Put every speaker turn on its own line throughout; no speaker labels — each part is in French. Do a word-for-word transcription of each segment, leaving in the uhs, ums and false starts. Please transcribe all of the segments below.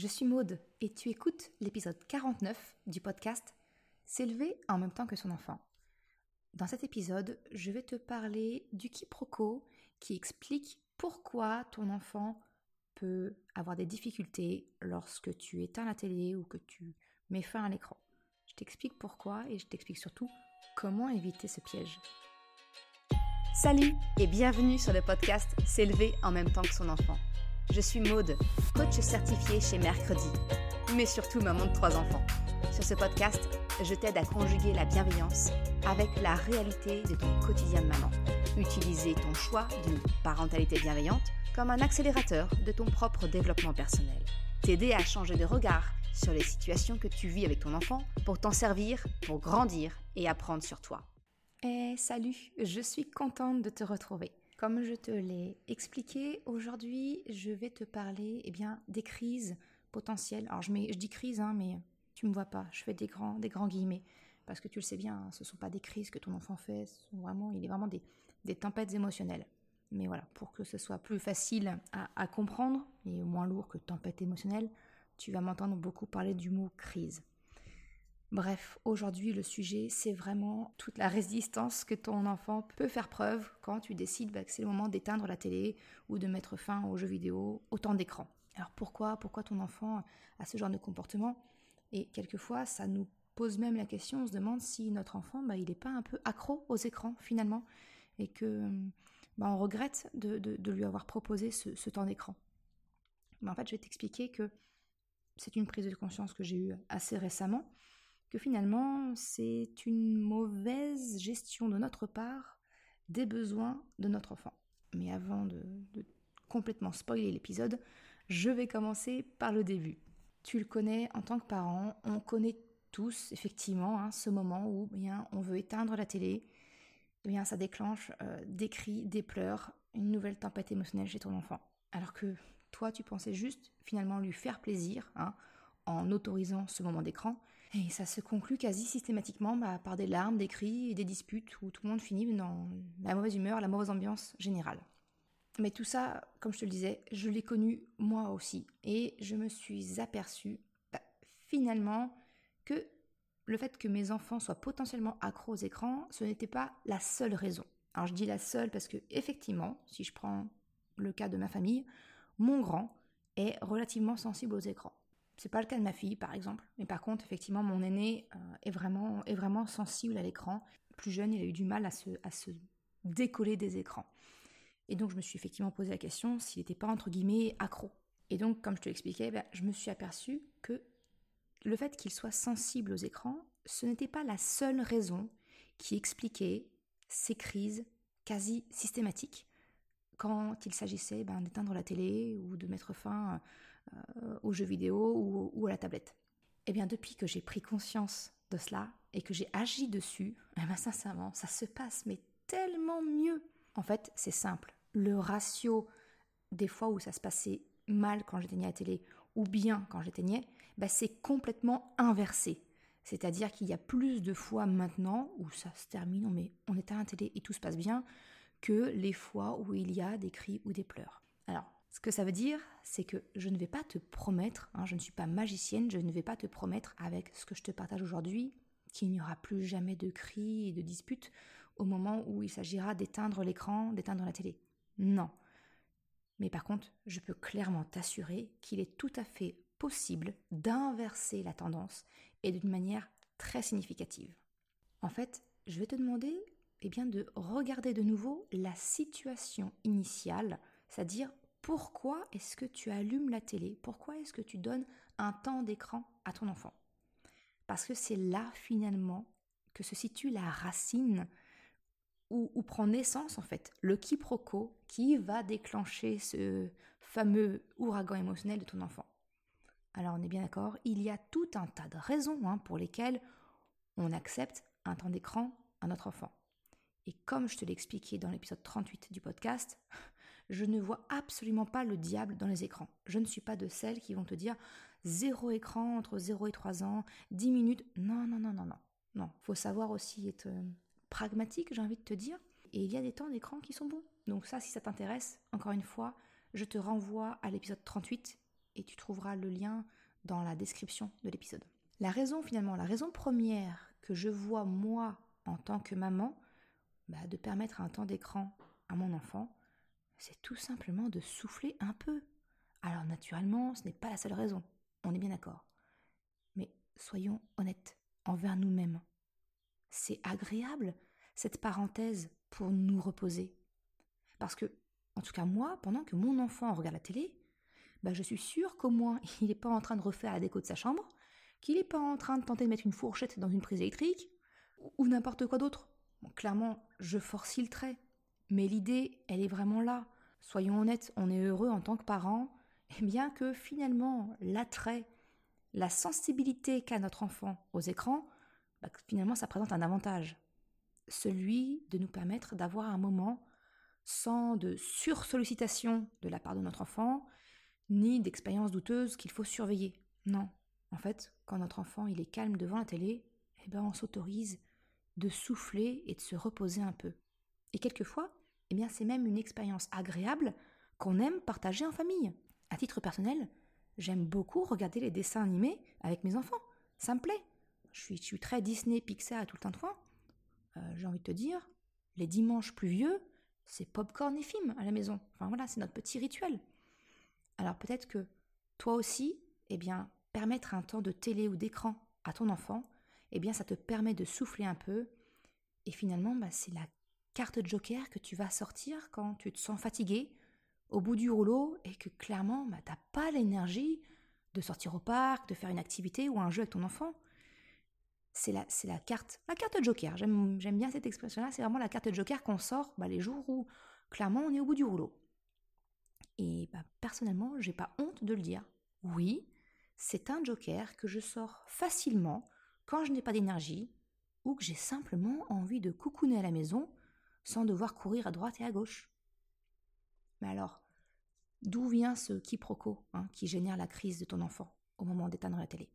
je suis Maude et tu écoutes l'épisode quarante-neuf du podcast « S'élever en même temps que son enfant ». Dans cet épisode, je vais te parler du quiproquo qui explique pourquoi ton enfant peut avoir des difficultés lorsque tu éteins la télé ou que tu mets fin à l'écran. Je t'explique pourquoi et je t'explique surtout comment éviter ce piège. Salut et bienvenue sur le podcast « S'élever en même temps que son enfant ». Je suis Maude, coach certifiée chez Mercredi, mais surtout maman de trois enfants. Sur ce podcast, je t'aide à conjuguer la bienveillance avec la réalité de ton quotidien de maman. Utiliser ton choix d'une parentalité bienveillante comme un accélérateur de ton propre développement personnel. T'aider à changer de regard sur les situations que tu vis avec ton enfant pour t'en servir, pour grandir et apprendre sur toi. Eh salut, je suis contente de te retrouver. Comme je te l'ai expliqué, aujourd'hui, je vais te parler eh bien, des crises potentielles. Alors, je, mets, je dis crise, hein, mais tu ne me vois pas, je fais des grands, des grands guillemets. Parce que tu le sais bien, hein, ce ne sont pas des crises que ton enfant fait, ce sont vraiment, il est vraiment des, des tempêtes émotionnelles. Mais voilà, pour que ce soit plus facile à, à comprendre et moins lourd que tempête émotionnelle, tu vas m'entendre beaucoup parler du mot crise. Bref, aujourd'hui, le sujet, c'est vraiment toute la résistance que ton enfant peut faire preuve quand tu décides bah, que c'est le moment d'éteindre la télé ou de mettre fin aux jeux vidéo, au temps d'écran. Alors pourquoi, pourquoi ton enfant a ce genre de comportement ? Et quelquefois, ça nous pose même la question, on se demande si notre enfant, bah, il n'est pas un peu accro aux écrans finalement, et que bah, on regrette de, de, de lui avoir proposé ce, ce temps d'écran. Mais en fait, je vais t'expliquer que c'est une prise de conscience que j'ai eue assez récemment, que finalement, c'est une mauvaise gestion de notre part des besoins de notre enfant. Mais avant de, de complètement spoiler l'épisode, je vais commencer par le début. Tu le connais en tant que parent, on connaît tous effectivement hein, ce moment où bien, on veut éteindre la télé, et bien, ça déclenche euh, des cris, des pleurs, une nouvelle tempête émotionnelle chez ton enfant. Alors que toi, tu pensais juste finalement lui faire plaisir, hein, en autorisant ce moment d'écran. Et ça se conclut quasi systématiquement bah, par des larmes, des cris et des disputes où tout le monde finit dans la mauvaise humeur, la mauvaise ambiance générale. Mais tout ça, comme je te le disais, je l'ai connu moi aussi. Et je me suis aperçue bah, finalement que le fait que mes enfants soient potentiellement accros aux écrans, ce n'était pas la seule raison. Alors je dis la seule parce que effectivement, si je prends le cas de ma famille, mon grand est relativement sensible aux écrans. C'est pas le cas de ma fille, par exemple. Mais par contre, effectivement, mon aîné euh, est, vraiment, est vraiment sensible à l'écran. Plus jeune, il a eu du mal à se, à se décoller des écrans. Et donc, je me suis effectivement posé la question s'il n'était pas, entre guillemets, accro. Et donc, comme je te l'expliquais, ben, je me suis aperçue que le fait qu'il soit sensible aux écrans, ce n'était pas la seule raison qui expliquait ces crises quasi systématiques quand il s'agissait ben, d'éteindre la télé ou de mettre fin euh, aux jeux vidéo ou, ou à la tablette. Eh bien, depuis que j'ai pris conscience de cela et que j'ai agi dessus, eh bien, sincèrement, ça se passe mais tellement mieux. En fait, c'est simple. Le ratio des fois où ça se passait mal quand j'éteignais la télé ou bien quand j'éteignais, ben, c'est complètement inversé. C'est-à-dire qu'il y a plus de fois maintenant où ça se termine, mais on éteint la télé et tout se passe bien, que les fois où il y a des cris ou des pleurs. Alors, ce que ça veut dire, c'est que je ne vais pas te promettre, hein, je ne suis pas magicienne, je ne vais pas te promettre avec ce que je te partage aujourd'hui qu'il n'y aura plus jamais de cris et de disputes au moment où il s'agira d'éteindre l'écran, d'éteindre la télé. Non. Mais par contre, je peux clairement t'assurer qu'il est tout à fait possible d'inverser la tendance et d'une manière très significative. En fait, je vais te demander eh bien, de regarder de nouveau la situation initiale, c'est-à-dire pourquoi est-ce que tu allumes la télé, pourquoi est-ce que tu donnes un temps d'écran à ton enfant. Parce que c'est là finalement que se situe la racine où, où prend naissance en fait le quiproquo qui va déclencher ce fameux ouragan émotionnel de ton enfant. Alors on est bien d'accord, il y a tout un tas de raisons hein, pour lesquelles on accepte un temps d'écran à notre enfant. Et comme je te l'ai expliqué dans l'épisode trente-huit du podcast, je ne vois absolument pas le diable dans les écrans. Je ne suis pas de celles qui vont te dire zéro écran entre zéro et trois ans, dix minutes. Non, non, non, non, non. Non, faut savoir aussi être pragmatique, j'ai envie de te dire. Et il y a des temps d'écran qui sont bons. Donc ça, si ça t'intéresse, encore une fois, je te renvoie à l'épisode trente-huit et tu trouveras le lien dans la description de l'épisode. La raison finalement, la raison première que je vois moi en tant que maman, bah, de permettre un temps d'écran à mon enfant, c'est tout simplement de souffler un peu. Alors naturellement, ce n'est pas la seule raison, on est bien d'accord. Mais soyons honnêtes envers nous-mêmes. C'est agréable, cette parenthèse, pour nous reposer. Parce que, en tout cas moi, pendant que mon enfant regarde la télé, bah je suis sûre qu'au moins il n'est pas en train de refaire la déco de sa chambre, qu'il n'est pas en train de tenter de mettre une fourchette dans une prise électrique, ou n'importe quoi d'autre. Bon, clairement, je forcille le trait. Mais l'idée, elle est vraiment là. Soyons honnêtes, on est heureux en tant que parents, et bien que finalement, l'attrait, la sensibilité qu'a notre enfant aux écrans, bah, finalement, ça présente un avantage. Celui de nous permettre d'avoir un moment sans de sursollicitation de la part de notre enfant, ni d'expériences douteuses qu'il faut surveiller. Non. En fait, quand notre enfant il est calme devant la télé, eh ben on s'autorise de souffler et de se reposer un peu. Et quelquefois, eh bien c'est même une expérience agréable qu'on aime partager en famille. À titre personnel, j'aime beaucoup regarder les dessins animés avec mes enfants. Ça me plaît. Je suis, je suis très Disney, Pixar et tout le temps de fois. Euh, j'ai envie de te dire, les dimanches pluvieux, c'est popcorn et film à la maison. Enfin voilà, c'est notre petit rituel. Alors peut-être que toi aussi, eh bien, permettre un temps de télé ou d'écran à ton enfant, eh bien, ça te permet de souffler un peu. Et finalement, bah, c'est la carte joker que tu vas sortir quand tu te sens fatigué, au bout du rouleau, et que clairement, bah, tu n'as pas l'énergie de sortir au parc, de faire une activité ou un jeu avec ton enfant. C'est la, c'est la carte, la carte joker. J'aime, j'aime bien cette expression-là. C'est vraiment la carte joker qu'on sort bah, les jours où, clairement, on est au bout du rouleau. Et bah, personnellement, j'ai pas honte de le dire. Oui, c'est un joker que je sors facilement quand je n'ai pas d'énergie ou que j'ai simplement envie de coucouner à la maison sans devoir courir à droite et à gauche. Mais alors, d'où vient ce quiproquo hein, qui génère la crise de ton enfant au moment d'éteindre la télé?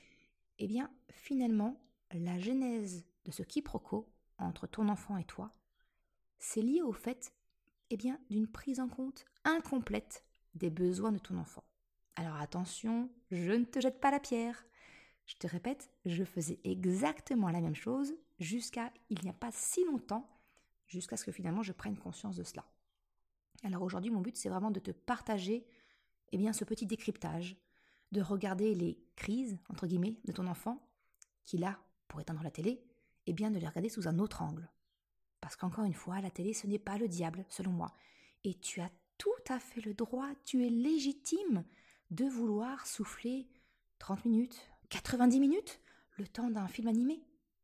Eh bien, finalement, la genèse de ce quiproquo entre ton enfant et toi, c'est lié au fait eh bien, d'une prise en compte incomplète des besoins de ton enfant. Alors attention, je ne te jette pas la pierre. Je te répète, je faisais exactement la même chose jusqu'à il n'y a pas si longtemps, jusqu'à ce que finalement je prenne conscience de cela. Alors aujourd'hui, mon but, c'est vraiment de te partager eh bien, ce petit décryptage, de regarder les crises, entre guillemets, de ton enfant, qu'il a pour éteindre la télé, et bien de les regarder sous un autre angle. Parce qu'encore une fois, la télé, ce n'est pas le diable, selon moi. Et tu as tout à fait le droit, tu es légitime de vouloir souffler trente minutes, quatre-vingt-dix minutes, le temps d'un film animé.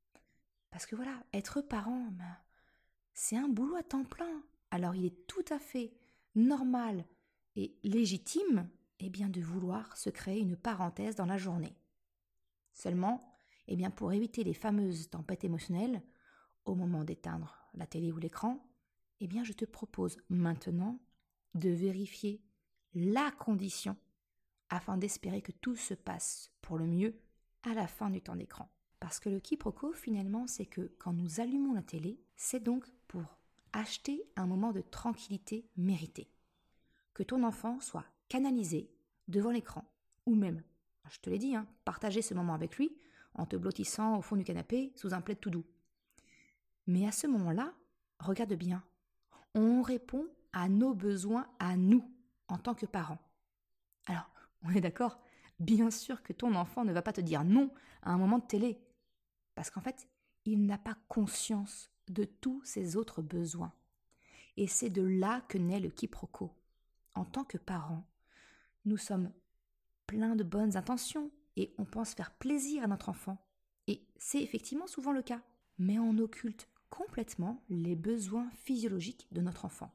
Parce que voilà, être parent, ben, c'est un boulot à temps plein. Alors il est tout à fait normal et légitime eh bien, de vouloir se créer une parenthèse dans la journée. Seulement, eh bien, pour éviter les fameuses tempêtes émotionnelles, au moment d'éteindre la télé ou l'écran, eh bien, je te propose maintenant de vérifier la condition afin d'espérer que tout se passe pour le mieux à la fin du temps d'écran. Parce que le quiproquo, finalement, c'est que quand nous allumons la télé, c'est donc pour acheter un moment de tranquillité mérité. Que ton enfant soit canalisé devant l'écran, ou même, je te l'ai dit, hein, partager ce moment avec lui en te blottissant au fond du canapé sous un plaid tout doux. Mais à ce moment-là, regarde bien, on répond à nos besoins à nous, en tant que parents. Alors, on est d'accord, bien sûr que ton enfant ne va pas te dire non à un moment de télé, parce qu'en fait, il n'a pas conscience de tous ses autres besoins. Et c'est de là que naît le quiproquo. En tant que parents, nous sommes pleins de bonnes intentions et on pense faire plaisir à notre enfant. Et c'est effectivement souvent le cas, mais on occulte complètement les besoins physiologiques de notre enfant.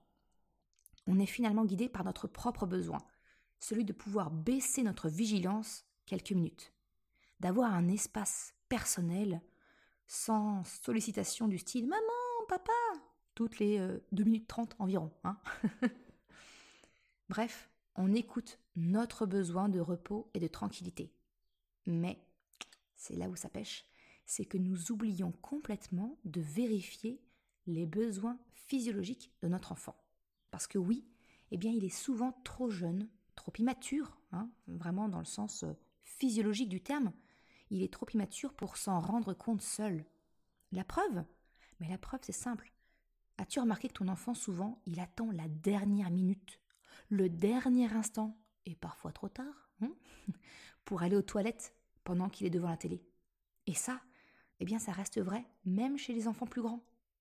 On est finalement guidé par notre propre besoin, celui de pouvoir baisser notre vigilance quelques minutes, d'avoir un espace personnel sans sollicitation du style « Maman, papa !» toutes les euh, deux minutes trente environ. Hein Bref, on écoute notre besoin de repos et de tranquillité. Mais, c'est là où ça pêche, c'est que nous oublions complètement de vérifier les besoins physiologiques de notre enfant. Parce que oui, eh bien, il est souvent trop jeune, trop immature, hein, vraiment dans le sens euh, physiologique du terme. Il est trop immature pour s'en rendre compte seul. La preuve? Mais la preuve, c'est simple. As-tu remarqué que ton enfant, souvent, il attend la dernière minute, le dernier instant, et parfois trop tard, hein, pour aller aux toilettes pendant qu'il est devant la télé? Et ça, eh bien, ça reste vrai même chez les enfants plus grands.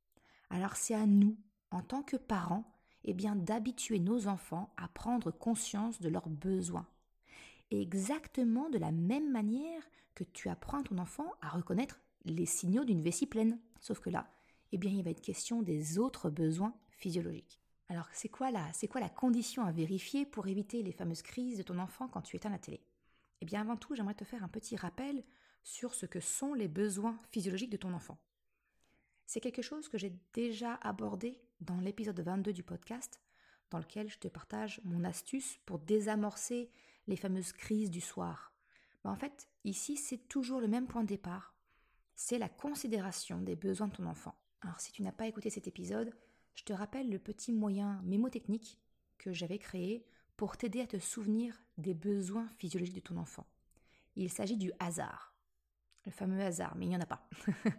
Alors c'est à nous, en tant que parents, eh bien, d'habituer nos enfants à prendre conscience de leurs besoins. Et exactement de la même manière que tu apprends à ton enfant à reconnaître les signaux d'une vessie pleine. Sauf que là, eh bien, il va être question des autres besoins physiologiques. Alors, c'est quoi la, c'est quoi la condition à vérifier pour éviter les fameuses crises de ton enfant quand tu éteins la télé? Eh bien, avant tout, j'aimerais te faire un petit rappel sur ce que sont les besoins physiologiques de ton enfant. C'est quelque chose que j'ai déjà abordé dans l'épisode vingt-deux du podcast, dans lequel je te partage mon astuce pour désamorcer les fameuses crises du soir. Ben en fait, ici, c'est toujours le même point de départ. C'est la considération des besoins de ton enfant. Alors, si tu n'as pas écouté cet épisode, je te rappelle le petit moyen mémotechnique que j'avais créé pour t'aider à te souvenir des besoins physiologiques de ton enfant. Il s'agit du hasard. Le fameux hasard, mais il n'y en a pas.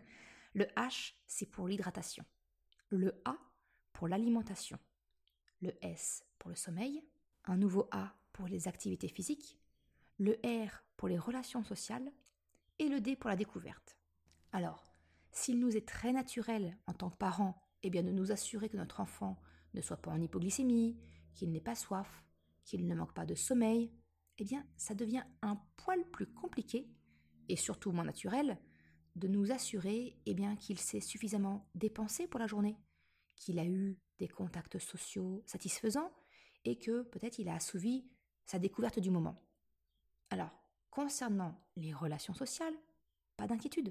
Le H, c'est pour l'hydratation. Le A, pour l'alimentation. Le S, pour le sommeil. Un nouveau A, pour les activités physiques. Le R, pour les relations sociales. Et le D, pour la découverte. Alors, s'il nous est très naturel, en tant que parents, eh bien de nous assurer que notre enfant ne soit pas en hypoglycémie, qu'il n'ait pas soif, qu'il ne manque pas de sommeil, eh bien, ça devient un poil plus compliqué, et surtout moins naturel, de nous assurer eh bien, qu'il s'est suffisamment dépensé pour la journée, qu'il a eu des contacts sociaux satisfaisants, et que peut-être il a assouvi sa découverte du moment. Alors, concernant les relations sociales, pas d'inquiétude.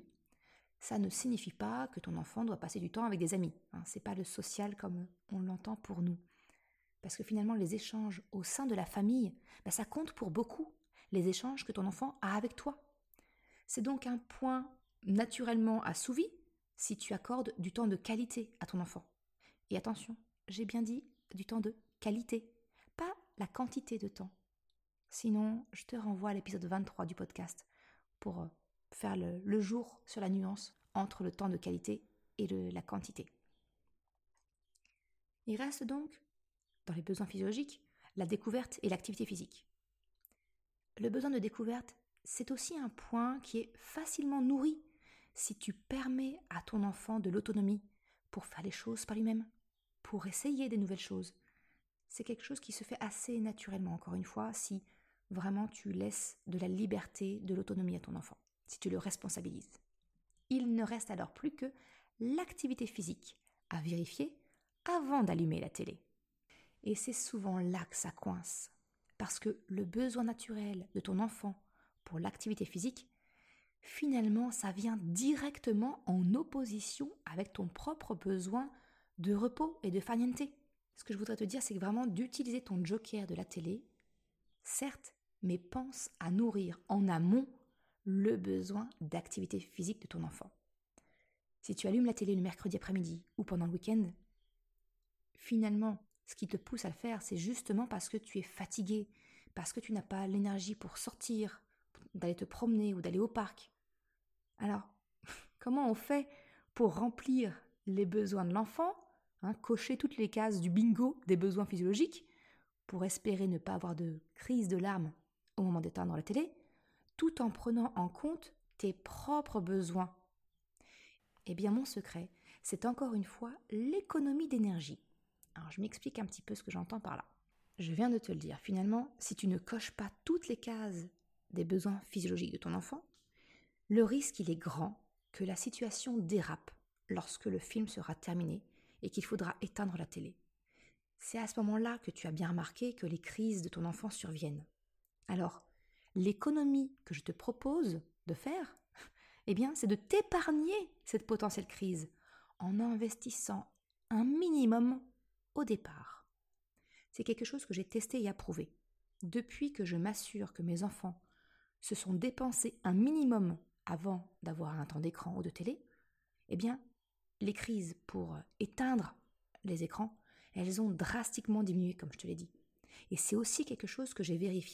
Ça ne signifie pas que ton enfant doit passer du temps avec des amis. Hein, c'est pas le social comme on l'entend pour nous. Parce que finalement, les échanges au sein de la famille, ben ça compte pour beaucoup, les échanges que ton enfant a avec toi. C'est donc un point naturellement assouvi si tu accordes du temps de qualité à ton enfant. Et attention, j'ai bien dit du temps de qualité, pas la quantité de temps. Sinon, je te renvoie à l'épisode vingt-trois du podcast pour faire le, le jour sur la nuance entre le temps de qualité et le, la quantité. Il reste donc, dans les besoins physiologiques, la découverte et l'activité physique. Le besoin de découverte, c'est aussi un point qui est facilement nourri si tu permets à ton enfant de l'autonomie pour faire les choses par lui-même, pour essayer des nouvelles choses. C'est quelque chose qui se fait assez naturellement, encore une fois, si vraiment tu laisses de la liberté, de l'autonomie à ton enfant, si tu le responsabilises. Il ne reste alors plus que l'activité physique à vérifier avant d'allumer la télé. Et c'est souvent là que ça coince, parce que le besoin naturel de ton enfant pour l'activité physique, finalement, ça vient directement en opposition avec ton propre besoin de repos et de farniente. Ce que je voudrais te dire, c'est que vraiment d'utiliser ton joker de la télé, certes, mais pense à nourrir en amont le besoin d'activité physique de ton enfant. Si tu allumes la télé le mercredi après-midi ou pendant le week-end, finalement, ce qui te pousse à le faire, c'est justement parce que tu es fatigué, parce que tu n'as pas l'énergie pour sortir, d'aller te promener ou d'aller au parc. Alors, comment on fait pour remplir les besoins de l'enfant, hein, cocher toutes les cases du bingo des besoins physiologiques, pour espérer ne pas avoir de crise de larmes au moment d'éteindre la télé, tout en prenant en compte tes propres besoins? Eh bien, mon secret, c'est encore une fois l'économie d'énergie. Alors, je m'explique un petit peu ce que j'entends par là. Je viens de te le dire, finalement, si tu ne coches pas toutes les cases des besoins physiologiques de ton enfant, le risque, il est grand que la situation dérape lorsque le film sera terminé et qu'il faudra éteindre la télé. C'est à ce moment-là que tu as bien remarqué que les crises de ton enfant surviennent. Alors, l'économie que je te propose de faire, eh bien, c'est de t'épargner cette potentielle crise en investissant un minimum au départ. C'est quelque chose que j'ai testé et approuvé. Depuis que je m'assure que mes enfants se sont dépensés un minimum avant d'avoir un temps d'écran ou de télé, eh bien, les crises pour éteindre les écrans, elles ont drastiquement diminué, comme je te l'ai dit. Et c'est aussi quelque chose que j'ai vérifié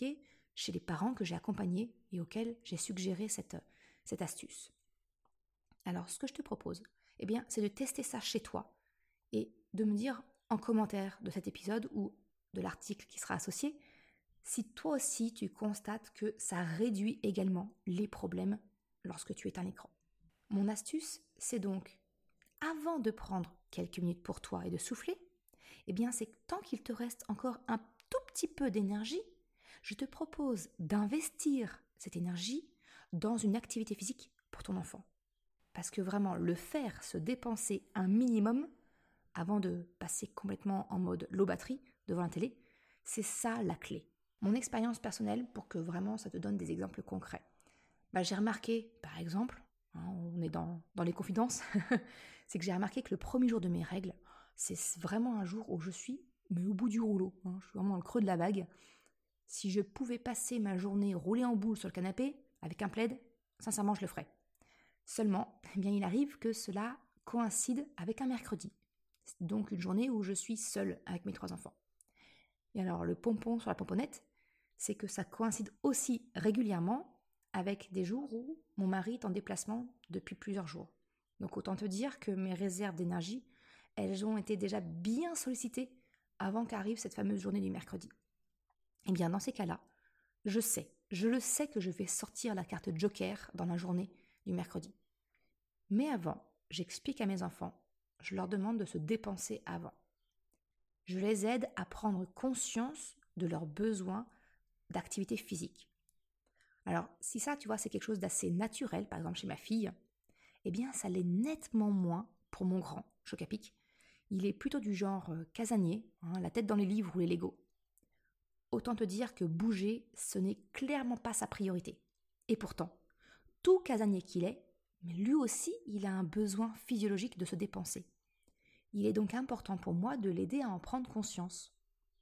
chez les parents que j'ai accompagnés et auxquels j'ai suggéré cette, cette astuce. Alors, ce que je te propose, eh bien, c'est de tester ça chez toi et de me dire en commentaire de cet épisode ou de l'article qui sera associé, si toi aussi tu constates que ça réduit également les problèmes lorsque tu éteins l'écran. Mon astuce, c'est donc, avant de prendre quelques minutes pour toi et de souffler, eh bien c'est que tant qu'il te reste encore un tout petit peu d'énergie, je te propose d'investir cette énergie dans une activité physique pour ton enfant. Parce que vraiment, le faire se dépenser un minimum avant de passer complètement en mode low batterie devant la télé, c'est ça la clé. Mon expérience personnelle, pour que vraiment ça te donne des exemples concrets. Bah, j'ai remarqué, par exemple, hein, on est dans, dans les confidences, c'est que j'ai remarqué que le premier jour de mes règles, c'est vraiment un jour où je suis mais au bout du rouleau. Hein, je suis vraiment dans le creux de la vague. Si je pouvais passer ma journée roulée en boule sur le canapé, avec un plaid, sincèrement je le ferais. Seulement, eh bien, il arrive que cela coïncide avec un mercredi. C'est donc une journée où je suis seule avec mes trois enfants. Et alors, le pompon sur la pomponnette, c'est que ça coïncide aussi régulièrement avec des jours où mon mari est en déplacement depuis plusieurs jours. Donc autant te dire que mes réserves d'énergie, elles ont été déjà bien sollicitées avant qu'arrive cette fameuse journée du mercredi. Et bien dans ces cas-là, je sais, je le sais que je vais sortir la carte Joker dans la journée du mercredi. Mais avant, j'explique à mes enfants, je leur demande de se dépenser avant. Je les aide à prendre conscience de leurs besoins d'activité physique. Alors, si ça, tu vois, c'est quelque chose d'assez naturel, par exemple chez ma fille, eh bien, ça l'est nettement moins pour mon grand, Chocapic. Il est plutôt du genre euh, casanier, hein, la tête dans les livres ou les Legos. Autant te dire que bouger, ce n'est clairement pas sa priorité. Et pourtant, tout casanier qu'il est, mais lui aussi, il a un besoin physiologique de se dépenser. Il est donc important pour moi de l'aider à en prendre conscience.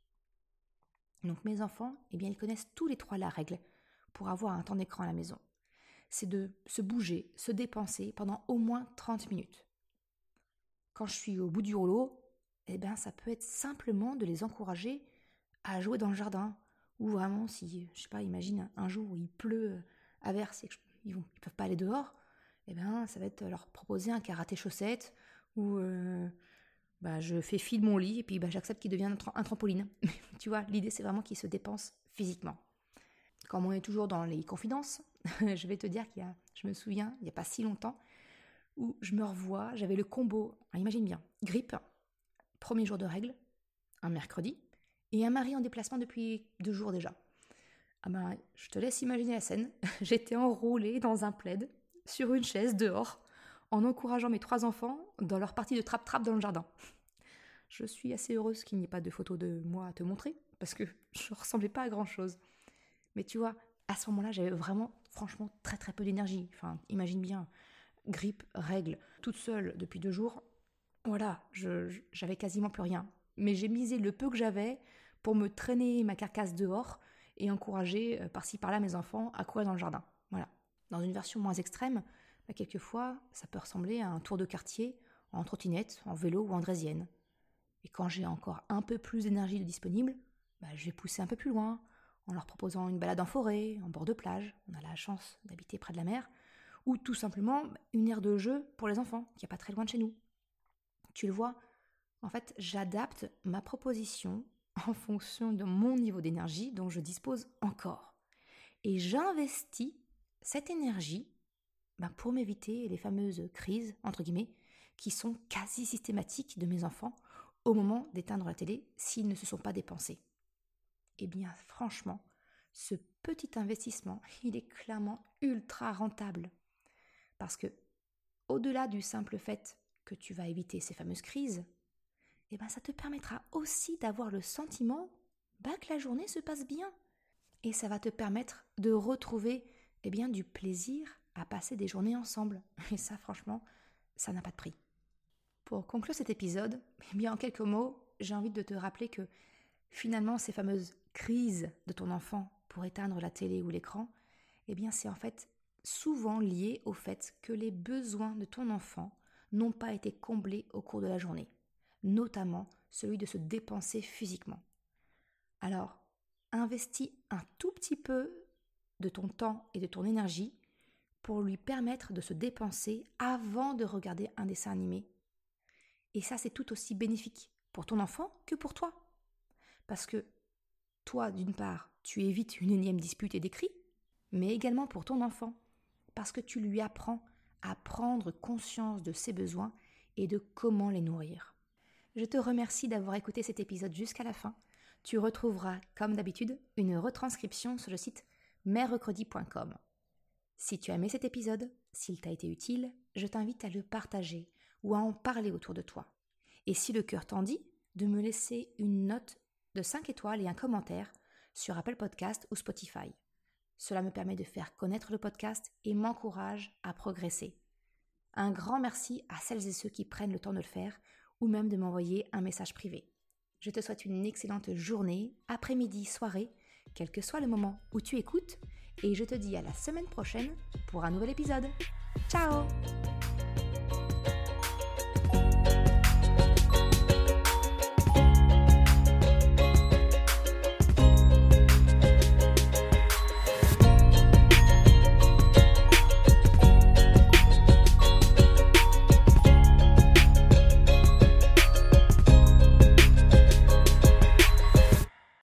Donc mes enfants, eh bien, ils connaissent tous les trois la règle pour avoir un temps d'écran à la maison. C'est de se bouger, se dépenser pendant au moins trente minutes. Quand je suis au bout du rouleau, eh bien, ça peut être simplement de les encourager à jouer dans le jardin. Ou vraiment, si, je sais pas, imagine un jour où il pleut, averse et qu'ils ne peuvent pas aller dehors, eh bien, ça va être leur proposer un karaté chaussette ou euh, bah, je fais fi de mon lit et puis bah, j'accepte qu'il devienne un, tra- un trampoline. Tu vois, l'idée, c'est vraiment qu'ils se dépensent physiquement. Comme on est toujours dans les confidences, je vais te dire qu'il y a, je me souviens, il n'y a pas si longtemps, où je me revois, j'avais le combo, hein, imagine bien, grippe, premier jour de règle, un mercredi, et un mari en déplacement depuis deux jours déjà. Ah ben, je te laisse imaginer la scène. J'étais enroulée dans un plaid, sur une chaise, dehors, en encourageant mes trois enfants dans leur partie de trap-trap dans le jardin. Je suis assez heureuse qu'il n'y ait pas de photos de moi à te montrer, parce que je ne ressemblais pas à grand-chose. Mais tu vois, à ce moment-là, j'avais vraiment, franchement, très très peu d'énergie. Enfin, imagine bien, grippe, règle, toute seule depuis deux jours. Voilà, je, je- j'avais quasiment plus rien. Mais j'ai misé le peu que j'avais pour me traîner ma carcasse dehors et encourager euh, par-ci par-là mes enfants à courir dans le jardin. Voilà. Dans une version moins extrême, bah, quelquefois, ça peut ressembler à un tour de quartier en trottinette, en vélo ou en draisienne. Et quand j'ai encore un peu plus d'énergie de disponible, bah, je vais pousser un peu plus loin, en leur proposant une balade en forêt, en bord de plage, on a la chance d'habiter près de la mer, ou tout simplement une aire de jeu pour les enfants, qui n'est pas très loin de chez nous. Tu le vois, en fait, j'adapte ma proposition en fonction de mon niveau d'énergie dont je dispose encore. Et j'investis cette énergie ben, pour m'éviter les fameuses crises, entre guillemets, qui sont quasi systématiques de mes enfants au moment d'éteindre la télé s'ils ne se sont pas dépensés. Eh bien, franchement, ce petit investissement, il est clairement ultra rentable. Parce que, au-delà du simple fait que tu vas éviter ces fameuses crises, eh ben, ça te permettra aussi d'avoir le sentiment bah, que la journée se passe bien. Et ça va te permettre de retrouver eh bien, du plaisir à passer des journées ensemble. Et ça, franchement, ça n'a pas de prix. Pour conclure cet épisode, eh bien, en quelques mots, j'ai envie de te rappeler que finalement, ces fameuses crises de ton enfant pour éteindre la télé ou l'écran, eh bien, c'est en fait souvent lié au fait que les besoins de ton enfant n'ont pas été comblés au cours de la journée, notamment celui de se dépenser physiquement. Alors, investis un tout petit peu de ton temps et de ton énergie pour lui permettre de se dépenser avant de regarder un dessin animé. Et ça, c'est tout aussi bénéfique pour ton enfant que pour toi. Parce que toi, d'une part, tu évites une énième dispute et des cris, mais également pour ton enfant, parce que tu lui apprends à prendre conscience de ses besoins et de comment les nourrir. Je te remercie d'avoir écouté cet épisode jusqu'à la fin. Tu retrouveras, comme d'habitude, une retranscription sur le site merrecredi point com. Si tu as aimé cet épisode, s'il t'a été utile, je t'invite à le partager ou à en parler autour de toi. Et si le cœur t'en dit, de me laisser une note de cinq étoiles et un commentaire sur Apple Podcast ou Spotify. Cela me permet de faire connaître le podcast et m'encourage à progresser. Un grand merci à celles et ceux qui prennent le temps de le faire ou même de m'envoyer un message privé. Je te souhaite une excellente journée, après-midi, soirée, quel que soit le moment où tu écoutes, et je te dis à la semaine prochaine pour un nouvel épisode. Ciao!